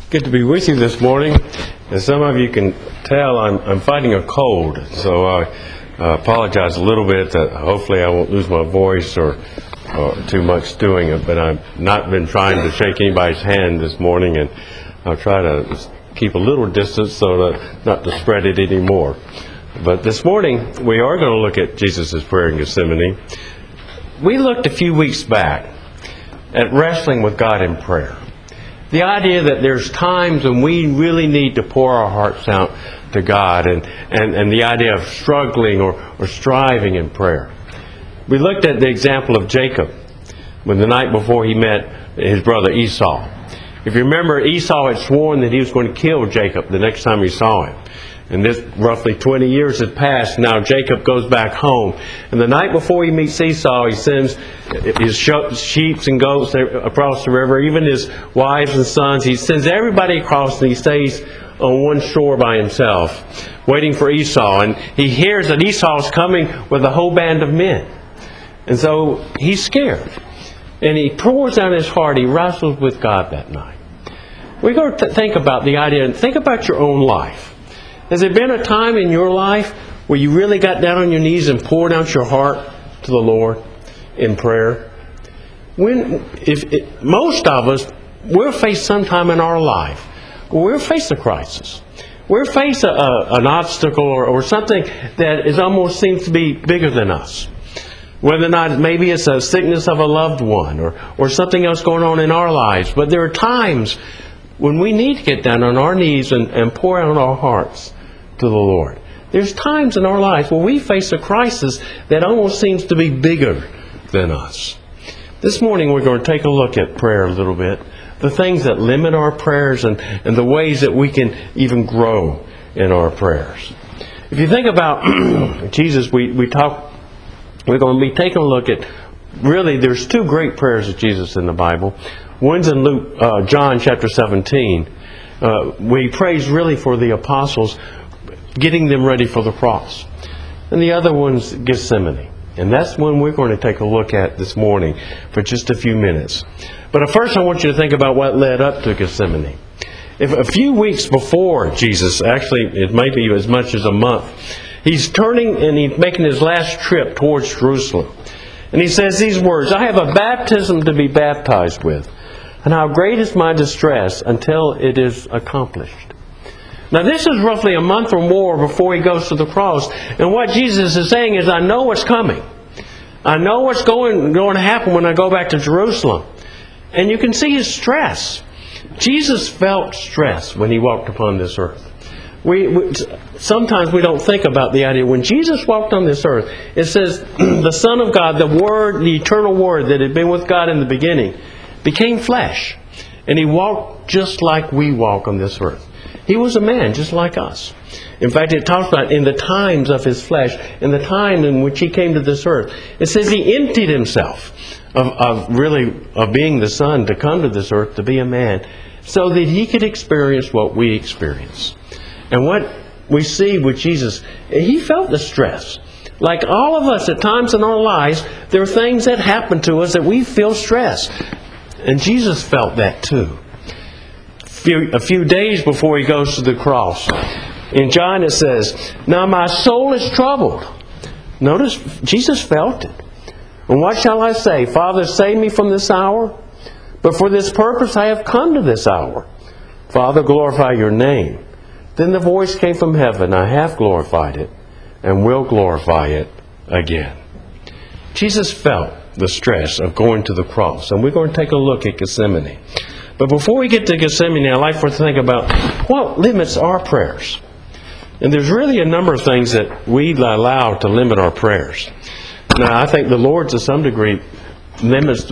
Good to be with you this morning. As some of you can tell, I'm fighting a cold, so I apologize a little bit that hopefully I won't lose my voice or too much doing it, but I've not been trying to shake anybody's hand this morning, and I'll try to keep a little distance so that not to spread it anymore. But this morning, we are going to look at Jesus' prayer in Gethsemane. We looked a few weeks back at wrestling with God in prayer. The idea that there's times when we really need to pour our hearts out to God, and the idea of struggling or striving in prayer. We looked at the example of Jacob when the night before he met his brother Esau. If you remember, Esau had sworn that he was going to kill Jacob the next time he saw him. And this roughly 20 years had passed. Now Jacob goes back home. And the night before he meets Esau, he sends his sheep and goats across the river, even his wives and sons. He sends everybody across, and he stays on one shore by himself, waiting for Esau. And he hears that Esau is coming with a whole band of men. And so he's scared. And he pours out his heart. He wrestles with God that night. We're going to think about the idea, and think about your own life. Has there been a time in your life where you really got down on your knees and poured out your heart to the Lord in prayer? Most of us, we'll face some time in our life where we'll face a crisis. We'll face an obstacle or something that almost seems to be bigger than us. Whether or not maybe it's a sickness of a loved one or something else going on in our lives. But there are times when we need to get down on our knees and pour out our hearts to the Lord. There's times in our lives where we face a crisis that almost seems to be bigger than us. This morning we're going to take a look at prayer a little bit. The things that limit our prayers and the ways that we can even grow in our prayers. If you think about Jesus, we're going to be taking a look at, really there's two great prayers of Jesus in the Bible. One's in John chapter 17. Where he prays really for the apostles, getting them ready for the cross. And the other one's Gethsemane. And that's one we're going to take a look at this morning for just a few minutes. But first I want you to think about what led up to Gethsemane. If a few weeks before Jesus, actually it may be as much as a month, he's turning and he's making his last trip towards Jerusalem. And he says these words, "I have a baptism to be baptized with, and how great is my distress until it is accomplished." Now this is roughly a month or more before he goes to the cross. And what Jesus is saying is, I know what's coming. I know what's going to happen when I go back to Jerusalem. And you can see his stress. Jesus felt stress when he walked upon this earth. Sometimes we don't think about the idea. When Jesus walked on this earth, it says the Son of God, the Word, the eternal Word that had been with God in the beginning, became flesh. And he walked just like we walk on this earth. He was a man just like us. In fact, it talks about in the times of his flesh, in the time in which he came to this earth. It says he emptied himself of being the Son to come to this earth to be a man so that he could experience what we experience. And what we see with Jesus, he felt the stress. Like all of us at times in our lives, there are things that happen to us that we feel stress. And Jesus felt that too. A few days before he goes to the cross. In John it says, "Now my soul is troubled." Notice, Jesus felt it. "And what shall I say? Father, save me from this hour? But for this purpose I have come to this hour. Father, glorify your name." Then the voice came from heaven, "I have glorified it, and will glorify it again." Jesus felt the stress of going to the cross. And we're going to take a look at Gethsemane. But before we get to Gethsemane, I'd like for us to think about what limits our prayers. And there's really a number of things that we allow to limit our prayers. Now, I think the Lord, to some degree, limits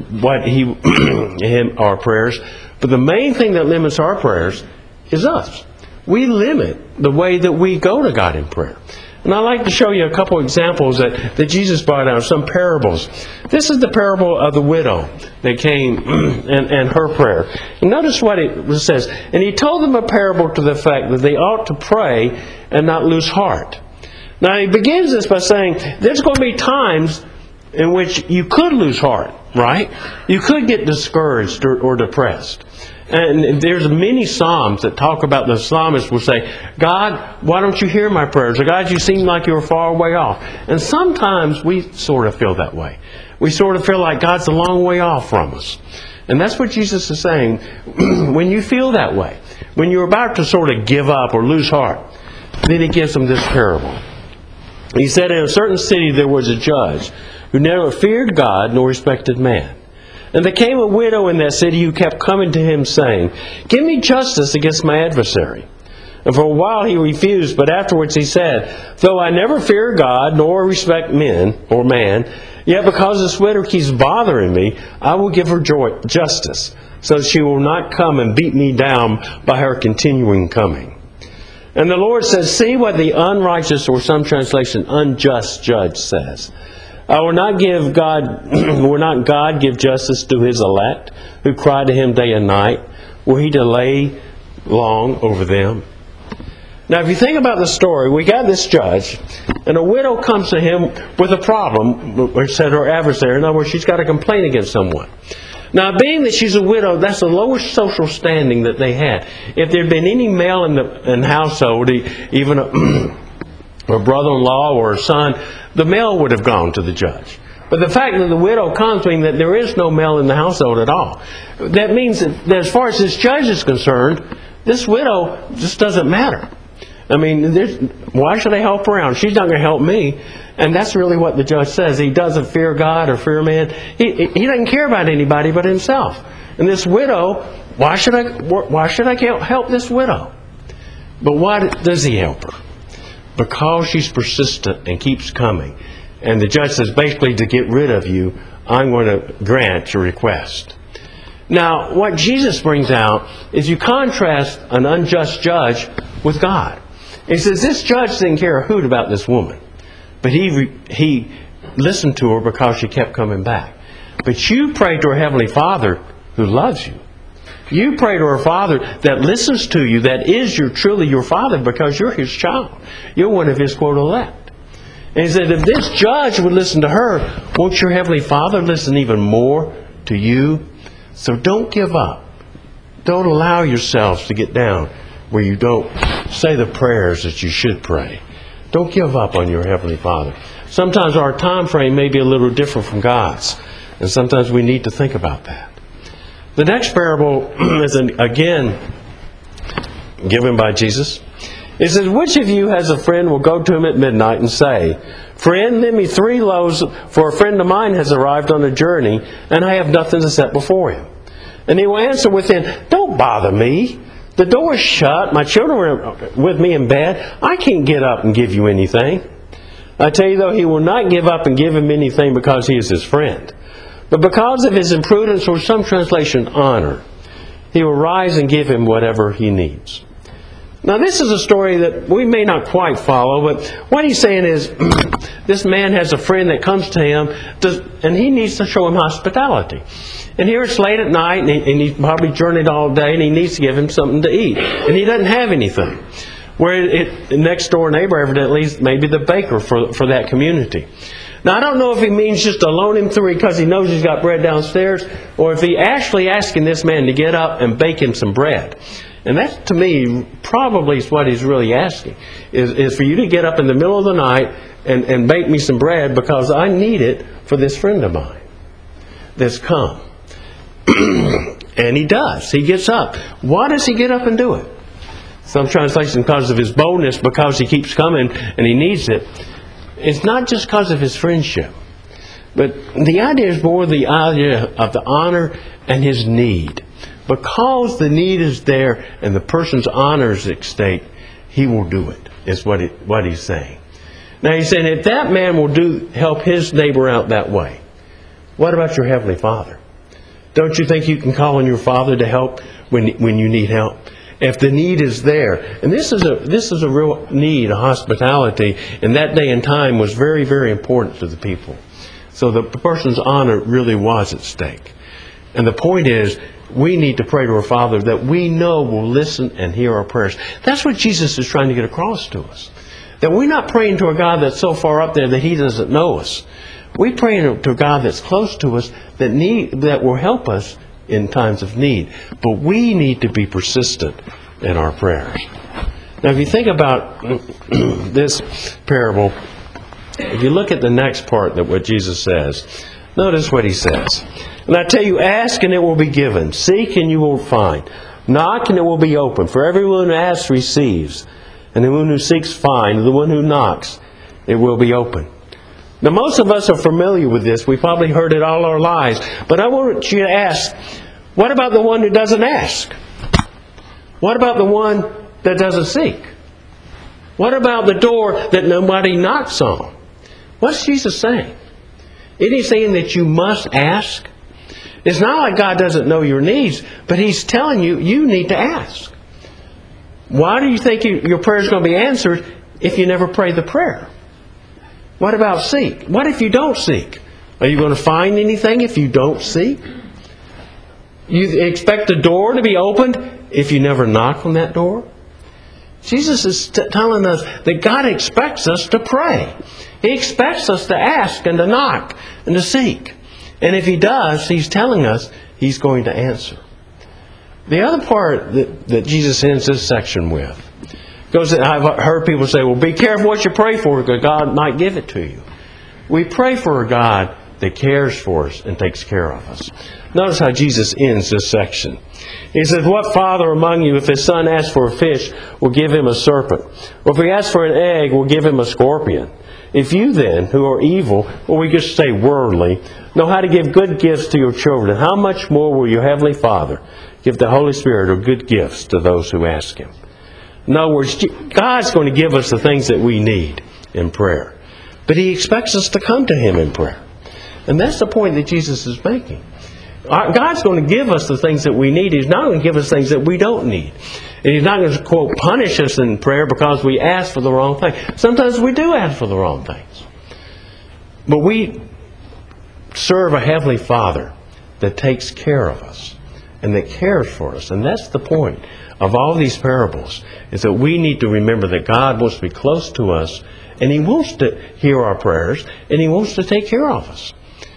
our prayers. But the main thing that limits our prayers is us. We limit the way that we go to God in prayer. And I'd like to show you a couple examples that Jesus brought out, some parables. This is the parable of the widow that came and her prayer. And notice what it says. "And he told them a parable to the effect that they ought to pray and not lose heart." Now he begins this by saying there's going to be times in which you could lose heart, right? You could get discouraged or depressed. And there's many psalms that talk about the psalmist will say, God, why don't you hear my prayers? Or God, you seem like you're far away off. And sometimes we sort of feel that way. We sort of feel like God's a long way off from us. And that's what Jesus is saying. When you feel that way, when you're about to sort of give up or lose heart, then he gives them this parable. He said, in a certain city there was a judge who never feared God nor respected man. And there came a widow in that city who kept coming to him, saying, Give me justice against my adversary. And for a while he refused, but afterwards he said, Though I never fear God nor respect men or man, yet because this widow keeps bothering me, I will give her justice, so she will not come and beat me down by her continuing coming. And the Lord says, See what the unrighteous, or some translation, unjust judge says. Will not God give justice to his elect, who cry to him day and night? Will he delay long over them? Now, if you think about the story, we got this judge, and a widow comes to him with a problem, or said her adversary. In other words, she's got a complaint against someone. Now, being that she's a widow, that's the lowest social standing that they had. If there had been any male in the household, even a brother-in-law or a son, the male would have gone to the judge. But the fact that the widow comes means that there is no male in the household at all. That means that as far as this judge is concerned, this widow just doesn't matter. I mean, why should I help her out? She's not going to help me. And that's really what the judge says. He doesn't fear God or fear man. He doesn't care about anybody but himself. And this widow, why should I help this widow? But why does he help her? Because she's persistent and keeps coming. And the judge says, basically, to get rid of you, I'm going to grant your request. Now, what Jesus brings out is you contrast an unjust judge with God. He says, this judge didn't care a hoot about this woman. But he listened to her because she kept coming back. But you pray to her Heavenly Father who loves you. You pray to her Father that listens to you, that is truly your Father, because you're His child. You're one of His, quote, elect. And he said, if this judge would listen to her, won't your Heavenly Father listen even more to you? So don't give up. Don't allow yourselves to get down where you don't say the prayers that you should pray. Don't give up on your Heavenly Father. Sometimes our time frame may be a little different from God's. And sometimes we need to think about that. The next parable is, again, given by Jesus. It says, which of you has a friend will go to him at midnight and say, Friend, lend me 3 loaves, for a friend of mine has arrived on a journey, and I have nothing to set before him. And he will answer within, Don't bother me. The door is shut. My children are with me in bed. I can't get up and give you anything. I tell you, though, he will not give up and give him anything because he is his friend. But because of his imprudence, or some translation, honor, he will rise and give him whatever he needs. Now, this is a story that we may not quite follow, but what he's saying is, this man has a friend that comes to him, and he needs to show him hospitality. And here it's late at night, and he's probably journeyed all day, and he needs to give him something to eat. And he doesn't have anything. Where the next door neighbor evidently is maybe the baker for that community. Now, I don't know if he means just to loan him 3 because he knows he's got bread downstairs, or if he actually asking this man to get up and bake him some bread. And that, to me, probably is what he's really asking, is for you to get up in the middle of the night and bake me some bread because I need it for this friend of mine that's come. And he does. He gets up. Why does he get up and do it? Some translation, because of his boldness, because he keeps coming and he needs it. It's not just because of his friendship. But the idea is more the idea of the honor and his need. Because the need is there and the person's honor is at stake, he will do it, is what he's saying. Now he's saying, if that man will help his neighbor out that way, what about your Heavenly Father? Don't you think you can call on your Father to help when you need help? If the need is there. And this is a real need, a hospitality. In that day and time was very, very important to the people. So the person's honor really was at stake. And the point is, we need to pray to our Father that we know will listen and hear our prayers. That's what Jesus is trying to get across to us. That we're not praying to a God that's so far up there that He doesn't know us. We pray to a God that's close to us that will help us in times of need. But we need to be persistent in our prayers. Now, if you think about this parable, if you look at the next part that what Jesus says, notice what he says. And I tell you, ask and it will be given. Seek and you will find. Knock and it will be opened. For everyone who asks receives. And the one who seeks finds. The one who knocks, it will be opened. Now, most of us are familiar with this. We probably heard it all our lives. But I want you to ask, what about the one who doesn't ask? What about the one that doesn't seek? What about the door that nobody knocks on? What's Jesus saying? Isn't he saying that you must ask? It's not like God doesn't know your needs, but he's telling you, you need to ask. Why do you think your prayer is going to be answered if you never pray the prayer? What about seek? What if you don't seek? Are you going to find anything if you don't seek? You expect the door to be opened if you never knock on that door? Jesus is telling us that God expects us to pray. He expects us to ask and to knock and to seek. And if he does, he's telling us he's going to answer. The other part that Jesus ends this section with goes that I've heard people say, well, be careful what you pray for because God might give it to you. We pray for a God that cares for us and takes care of us. Notice how Jesus ends this section. He says, what father among you, if his son asks for a fish, will give him a serpent? Or if he asks for an egg, will give him a scorpion? If you then, who are evil, or we just say worldly, know how to give good gifts to your children, how much more will your heavenly Father give the Holy Spirit or good gifts to those who ask him? In other words, God's going to give us the things that we need in prayer. But he expects us to come to him in prayer. And that's the point that Jesus is making. God's going to give us the things that we need. He's not going to give us things that we don't need. And he's not going to, quote, punish us in prayer because we ask for the wrong thing. Sometimes we do ask for the wrong things. But we serve a Heavenly Father that takes care of us and that cares for us. And that's the point of all these parables, is that we need to remember that God wants to be close to us and he wants to hear our prayers and he wants to take care of us.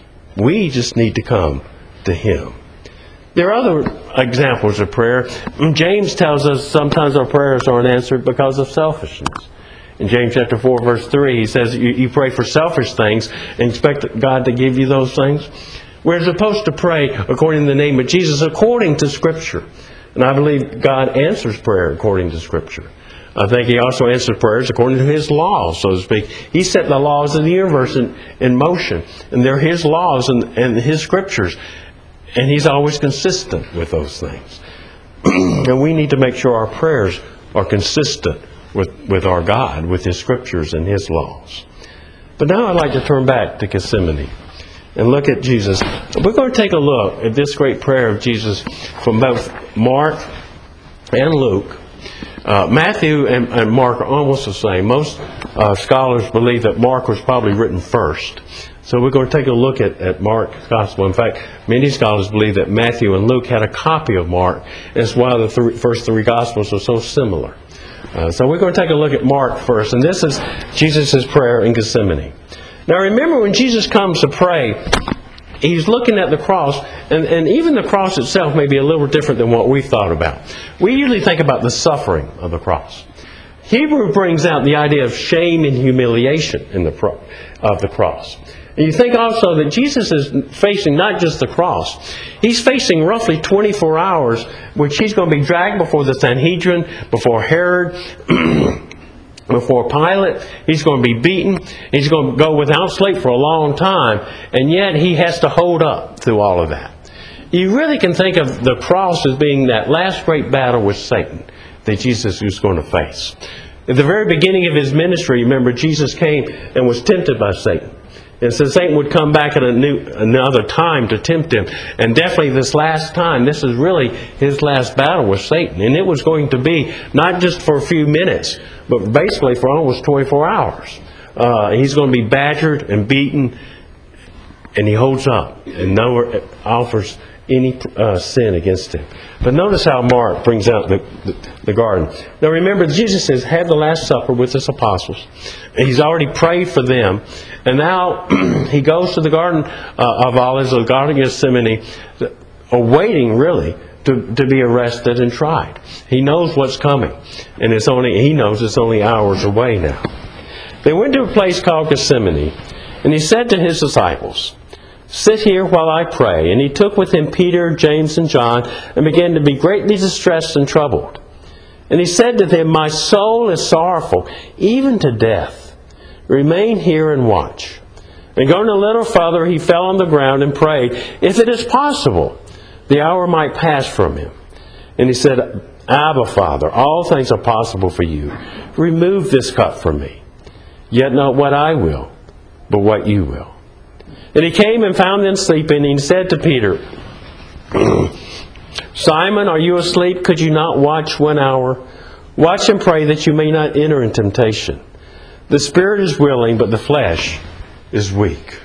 We just need to come to him. There are other examples of prayer. James tells us sometimes our prayers aren't answered because of selfishness. In James chapter 4, verse 3, he says you pray for selfish things and expect God to give you those things. We're supposed to pray according to the name of Jesus, according to Scripture. And I believe God answers prayer according to Scripture. I think he also answers prayers according to his laws, so to speak. He set the laws of the universe in motion. And they're his laws and his Scriptures. And he's always consistent with those things. And we need to make sure our prayers are consistent with our God, with his Scriptures and his laws. But now I'd like to turn back to Gethsemane and look at Jesus. We're going to take a look at this great prayer of Jesus from both Mark and Luke. Matthew and Mark are almost the same. Most scholars believe that Mark was probably written first. So we're going to take a look at Mark's Gospel. In fact, many scholars believe that Matthew and Luke had a copy of Mark. That's why the first three Gospels are so similar. So we're going to take a look at Mark first. And this is Jesus' prayer in Gethsemane. Now remember, when Jesus comes to pray, he's looking at the cross. And even the cross itself may be a little different than what we've thought about. We usually think about the suffering of the cross. Hebrew brings out the idea of shame and humiliation of the cross. And you think also that Jesus is facing not just the cross. He's facing roughly 24 hours, which he's going to be dragged before the Sanhedrin, before Herod, before Pilate. He's going to be beaten. He's going to go without sleep for a long time. And yet he has to hold up through all of that. You really can think of the cross as being that last great battle with Satan that Jesus was going to face. At the very beginning of his ministry, remember, Jesus came and was tempted by Satan. And so Satan would come back at another time to tempt him. And definitely this last time, this is really his last battle with Satan. And it was going to be not just for a few minutes, but basically for almost 24 hours. He's going to be badgered and beaten, and he holds up and never offers any sin against him. But notice how Mark brings out the garden. Now remember, Jesus has had the Last Supper with his apostles. He's already prayed for them. And now he goes to the Garden of Olives, the Garden of Gethsemane, awaiting, really, to be arrested and tried. He knows what's coming, and he knows it's only hours away now. They went to a place called Gethsemane, and he said to his disciples, "Sit here while I pray." And he took with him Peter, James, and John, and began to be greatly distressed and troubled. And he said to them, "My soul is sorrowful, even to death. Remain here and watch." And going a little further, he fell on the ground and prayed, if it is possible, the hour might pass from him. And he said, "Abba, Father, all things are possible for you. Remove this cup from me. Yet not what I will, but what you will." And he came and found them sleeping, and he said to Peter, "Simon, are you asleep? Could you not watch 1 hour? Watch and pray that you may not enter in temptation. The spirit is willing, but the flesh is weak."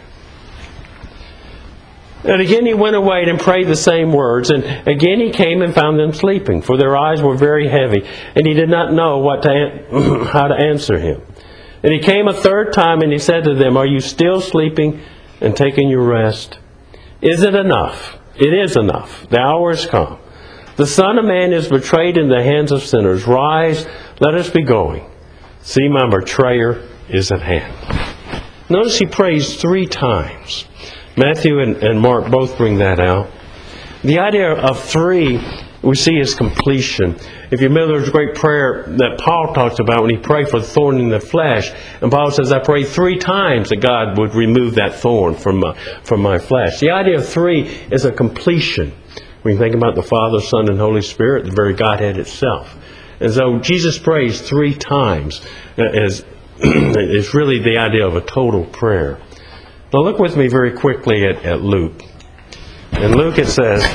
And again he went away and prayed the same words. And again he came and found them sleeping, for their eyes were very heavy, and he did not know how to answer him. And he came a third time, and he said to them, "Are you still sleeping and taking your rest? Is it enough? It is enough. The hour is come. The Son of Man is betrayed in the hands of sinners. Rise, let us be going. See, my betrayer is at hand." Notice he prays 3 times. Matthew and Mark both bring that out. The idea of 3 we see as completion. If you remember, there's a great prayer that Paul talks about when he prayed for the thorn in the flesh. And Paul says, "I prayed 3 times that God would remove that thorn from my flesh." The idea of 3 is a completion. When you think about the Father, Son, and Holy Spirit, the very Godhead itself. And so Jesus prays 3 times as it's really the idea of a total prayer. Now look with me very quickly at Luke. In Luke it says,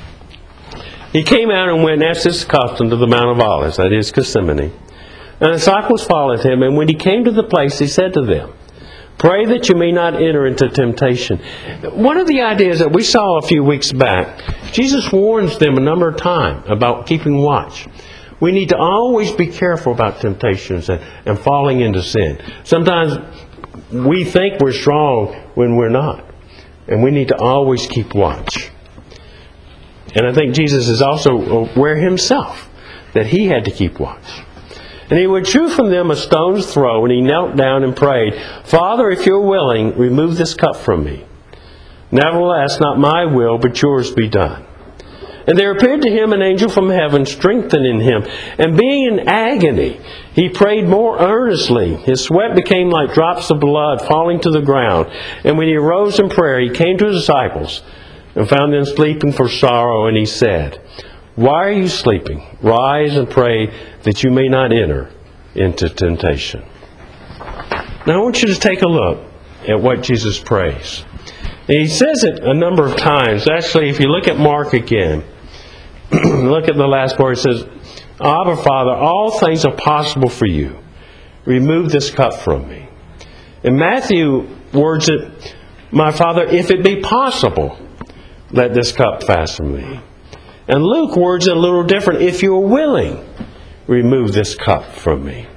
"He came out and went, as his custom, to the Mount of Olives," that is Gethsemane. "And the disciples followed him, and when he came to the place, he said to them, 'Pray that you may not enter into temptation.'" One of the ideas that we saw a few weeks back, Jesus warns them a number of times about keeping watch. We need to always be careful about temptations and falling into sin. Sometimes we think we're strong when we're not. And we need to always keep watch. And I think Jesus is also aware himself that he had to keep watch. "And he withdrew from them a stone's throw, and he knelt down and prayed, 'Father, if you're willing, remove this cup from me. Nevertheless, not my will, but yours be done.' And there appeared to him an angel from heaven, strengthening him. And being in agony, he prayed more earnestly. His sweat became like drops of blood falling to the ground. And when he arose in prayer, he came to his disciples and found them sleeping for sorrow. And he said, 'Why are you sleeping? Rise and pray that you may not enter into temptation.'" Now I want you to take a look at what Jesus prays. And he says it a number of times. Actually, if you look at Mark again, look at the last part. It says, "Abba, Father, all things are possible for you. Remove this cup from me." And Matthew words it, "My Father, if it be possible, let this cup pass from me." And Luke words it a little different. "If you are willing, remove this cup from me."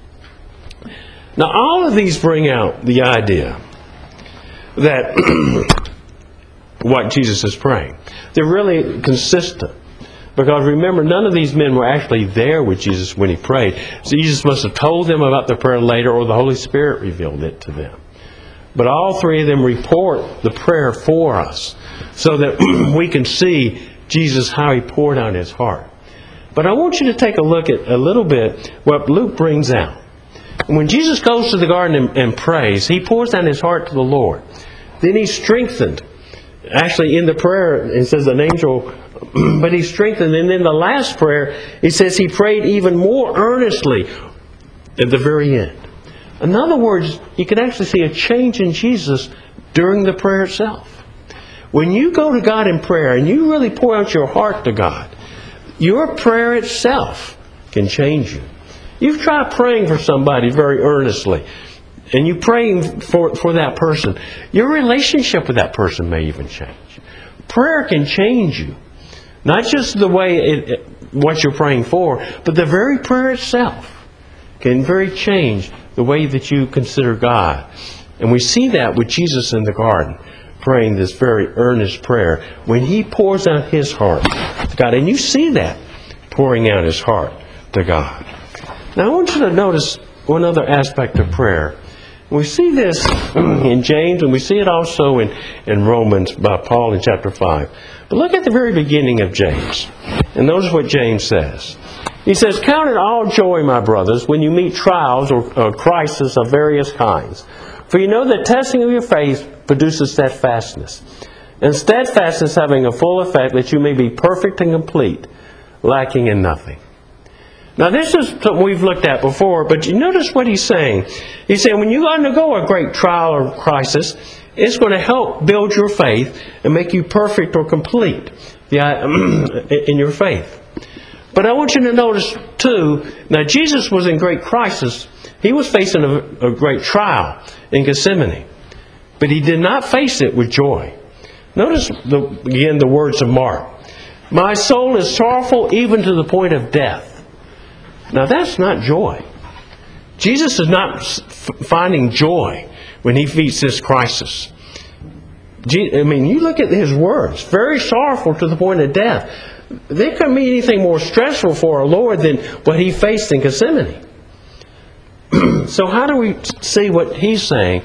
Now all of these bring out the idea that what Jesus is praying. They're really consistent. Because remember, none of these men were actually there with Jesus when he prayed. So Jesus must have told them about the prayer later, or the Holy Spirit revealed it to them. But all 3 of them report the prayer for us, so that we can see Jesus, how he poured out his heart. But I want you to take a look at a little bit what Luke brings out. When Jesus goes to the garden and prays, he pours out his heart to the Lord. Then he's strengthened. Actually, in the prayer, it says an angel, but he's strengthened. And then the last prayer, it says he prayed even more earnestly at the very end. In other words, you can actually see a change in Jesus during the prayer itself. When you go to God in prayer and you really pour out your heart to God, your prayer itself can change you. You've tried praying for somebody very earnestly, and you praying for that person. Your relationship with that person may even change. Prayer can change you. Not just the way what you're praying for, but the very prayer itself can very change the way that you consider God. And we see that with Jesus in the garden. praying this very earnest prayer when he pours out his heart to God. And you see that pouring out his heart to God. Now I want you to notice one other aspect of prayer. We see this in James, and we see it also in Romans by Paul in chapter 5. But look at the very beginning of James. And notice what James says. He says, "Count it all joy, my brothers, when you meet trials or crises of various kinds. For you know that testing of your faith produces steadfastness. And steadfastness having a full effect, that you may be perfect and complete, lacking in nothing." Now this is something we've looked at before, but you notice what he's saying. He's saying when you undergo a great trial or crisis, it's going to help build your faith and make you perfect or complete in your faith. But I want you to notice too, now Jesus was in great crisis. He was facing a great trial in Gethsemane. But he did not face it with joy. Notice again the words of Mark. "My soul is sorrowful even to the point of death." Now that's not joy. Jesus is not finding joy when he meets this crisis. I mean, you look at his words, very sorrowful to the point of death. There couldn't be anything more stressful for our Lord than what he faced in Gethsemane. So how do we see what he's saying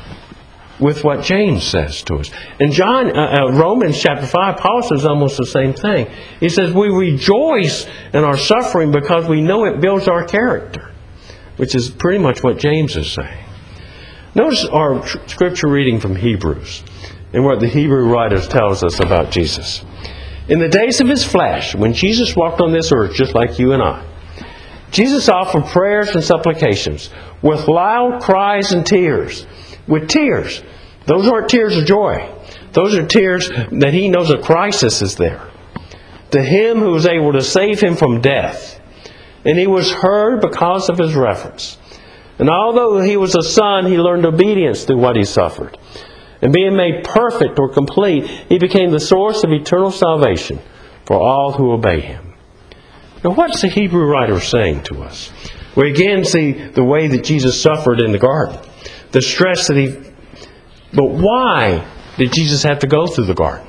with what James says to us? In Romans chapter 5, Paul says almost the same thing. He says, "We rejoice in our suffering because we know it builds our character," which is pretty much what James is saying. Notice our scripture reading from Hebrews and what the Hebrew writers tells us about Jesus. "In the days of his flesh, when Jesus walked on this earth just like you and I, Jesus offered prayers and supplications with loud cries and tears." With tears. Those aren't tears of joy. Those are tears that he knows a crisis is there. "To him who was able to save him from death. And he was heard because of his reverence. And although he was a son, he learned obedience through what he suffered. And being made perfect or complete, he became the source of eternal salvation for all who obey him." Now what's the Hebrew writer saying to us? We again see the way that Jesus suffered in the garden. The stress that but why did Jesus have to go through the garden?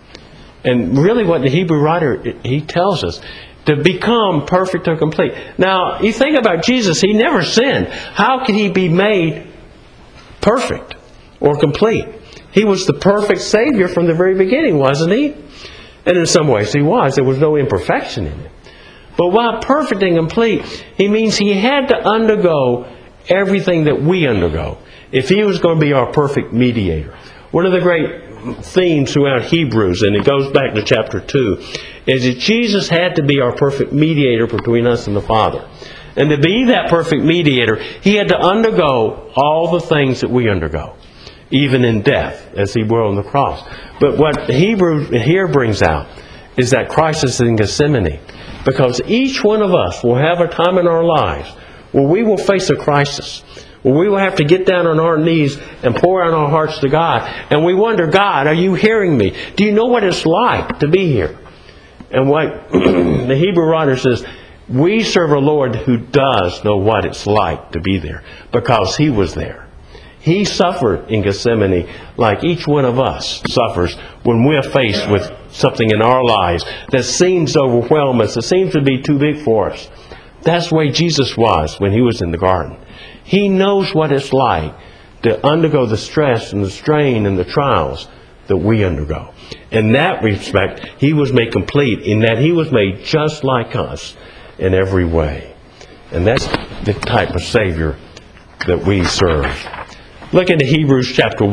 And really what the Hebrew writer, he tells us, to become perfect or complete. Now, you think about Jesus, he never sinned. How could he be made perfect or complete? He was the perfect Savior from the very beginning, wasn't he? And in some ways he was. There was no imperfection in it. But while perfect and complete, he means he had to undergo everything that we undergo if he was going to be our perfect mediator. One of the great themes throughout Hebrews, and it goes back to chapter 2, is that Jesus had to be our perfect mediator between us and the Father. And to be that perfect mediator, he had to undergo all the things that we undergo, even in death, as he will on the cross. But what Hebrews here brings out is that crisis in Gethsemane, because each one of us will have a time in our lives where we will face a crisis, where we will have to get down on our knees and pour out our hearts to God. And we wonder, God, are you hearing me? Do you know what it's like to be here? And what the Hebrew writer says, we serve a Lord who does know what it's like to be there, because he was there. He suffered in Gethsemane like each one of us suffers when we're faced with something in our lives that seems to overwhelm us, that seems to be too big for us. That's the way Jesus was when he was in the garden. He knows what it's like to undergo the stress and the strain and the trials that we undergo. In that respect, he was made complete in that he was made just like us in every way. And that's the type of Savior that we serve. Look into Hebrews chapter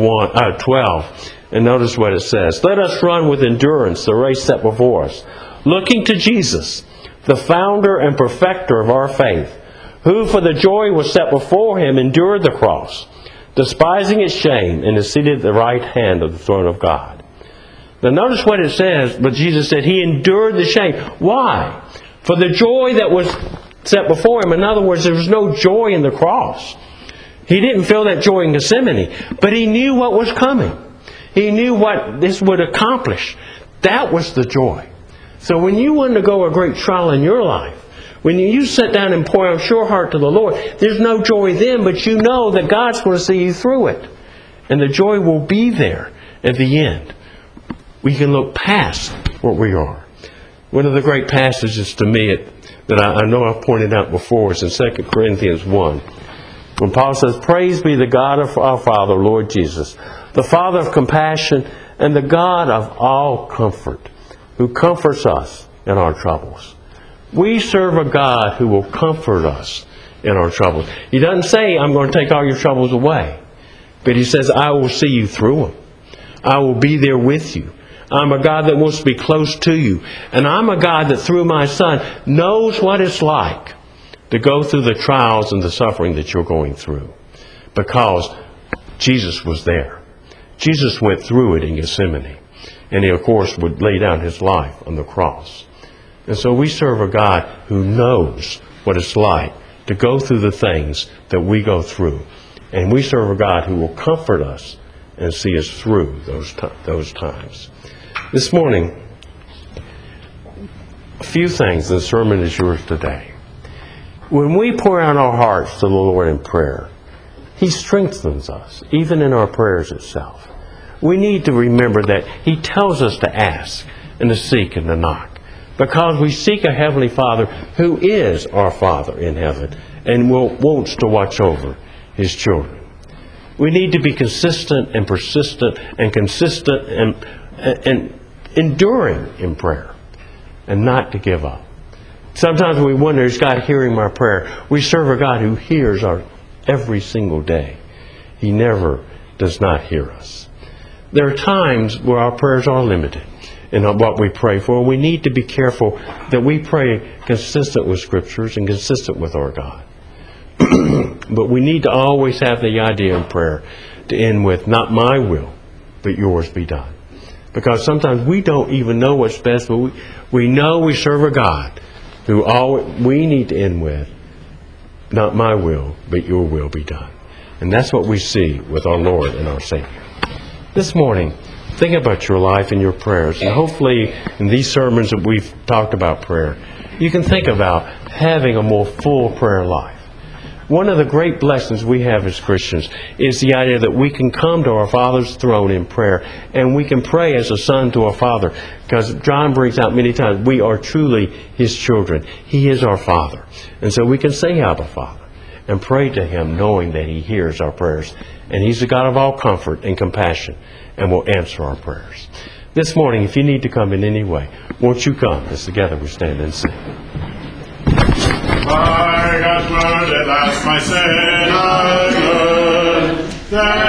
12 and notice what it says. Let us run with endurance the race set before us, looking to Jesus, the founder and perfecter of our faith, who for the joy was set before him endured the cross, despising its shame, and is seated at the right hand of the throne of God. Now notice what it says, but Jesus said he endured the shame. Why? For the joy that was set before him. In other words, there was no joy in the cross. He didn't feel that joy in Gethsemane, but he knew what was coming. He knew what this would accomplish. That was the joy. So when you undergo a great trial in your life, when you sit down and pour out your heart to the Lord, there's no joy then, but you know that God's going to see you through it. And the joy will be there. at the end. We can look past what we are. One of the great passages to me that I know I've pointed out before is in 2 Corinthians 1. When Paul says, "Praise be the God of our Father, Lord Jesus, the Father of compassion and the God of all comfort, who comforts us in our troubles." We serve a God who will comfort us in our troubles. He doesn't say, "I'm going to take all your troubles away." But He says, "I will see you through them. I will be there with you. I'm a God that wants to be close to you. And I'm a God that through my Son knows what it's like to go through the trials and the suffering that you're going through." Because Jesus was there. Jesus went through it in Gethsemane. And He, of course, would lay down His life on the cross. And so we serve a God who knows what it's like to go through the things that we go through. And we serve a God who will comfort us and see us through those times. This morning, a few things. The sermon is yours today. When we pour out our hearts to the Lord in prayer, He strengthens us, even in our prayers itself. We need to remember that He tells us to ask and to seek and to knock, because we seek a Heavenly Father who is our Father in heaven and wants to watch over His children. We need to be consistent and persistent and consistent and enduring in prayer, and not to give up. Sometimes we wonder, is God hearing my prayer? We serve a God who hears our every single day. He never does not hear us. There are times where our prayers are limited in what we pray for. We need to be careful that we pray consistent with Scriptures and consistent with our God. But we need to always have the idea in prayer to end with, "Not my will, but yours be done." Because sometimes we don't even know what's best, but we know we serve a God who we need to end with, "Not my will, but your will be done." And that's what we see with our Lord and our Savior. This morning, think about your life and your prayers. And hopefully in these sermons that we've talked about prayer, you can think about having a more full prayer life. One of the great blessings we have as Christians is the idea that we can come to our Father's throne in prayer, and we can pray as a son to our Father. Because John brings out many times, we are truly His children. He is our Father. And so we can say, "Abba, Father," and pray to Him knowing that He hears our prayers. And He's the God of all comfort and compassion and will answer our prayers. This morning, if you need to come in any way, won't you come as together we stand and sing. By God's word at last my sin I learned that